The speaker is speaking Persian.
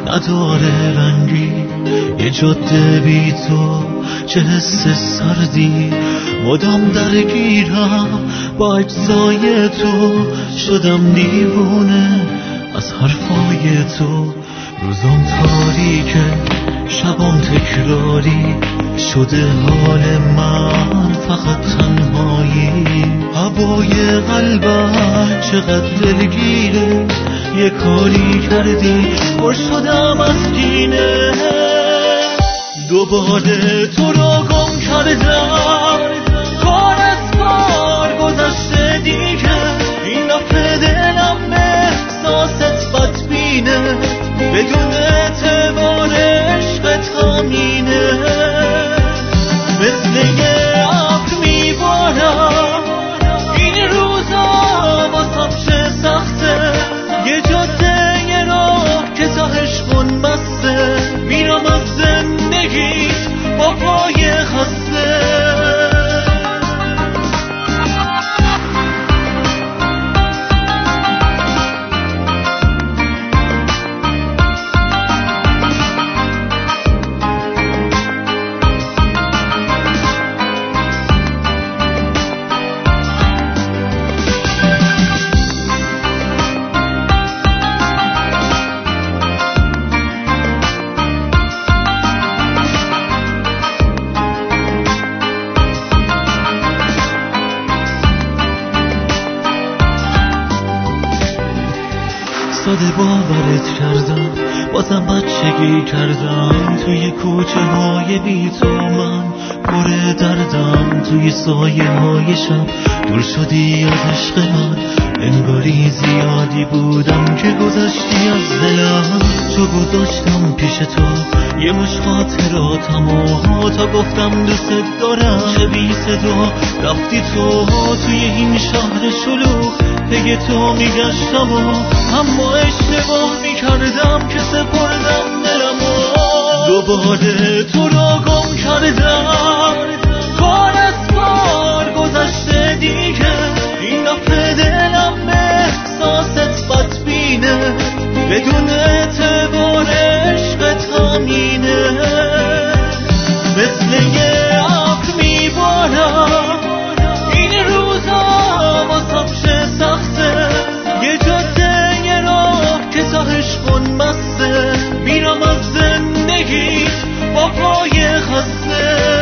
نداره رنگی، یه جاده بی تو چه حس سردی، مدام درگیرم با اجزای تو، شدم دیوونه از حرفای تو. روزام تاریکه شبام تکراری، شده حال من فقط تنهایی. هوای قلبم چقدر دلگیره، یه کاری کردی پر شدم از کینه. دوباره تو رو گم کردم، کار از کار گذشته دیگه. این دفعه دلم احساست بدبینه، بدون اعتبار عشقت غمینه. مثل یه ابر میبارم این روزا، واسم چه سخته. یه جاده یه راه که تاهش خون بسته، میرم از زندگیت با پای خسته. ساده باورت کردم، بازم بچگی کردم. توی کوچه های بی تو من پر دردم، توی سایه های شب دور شدی از عشق من. انگاری زیادی بودم که گذشتی از دلم، تو گذاشتم پیش تو یه مش خاطراتم و تا گفتم دوست دارم چه بی صدا رفتی تو. توی این شهر شلوغ پی تو میگشتم و اما اشتباه میکردم که سپردم دلمو. دوباره تو رو گم کردم، کار از کار گذشته دیگه. این دفعه دلم احساست بدبینه، بدون اعتبار عشقت غمینه. مثل یه ابر میبارم این روزا، واسم چه سخته. یه جاده یه راه که تاهش خون بسته، میرم از زندگیت با پای خسته.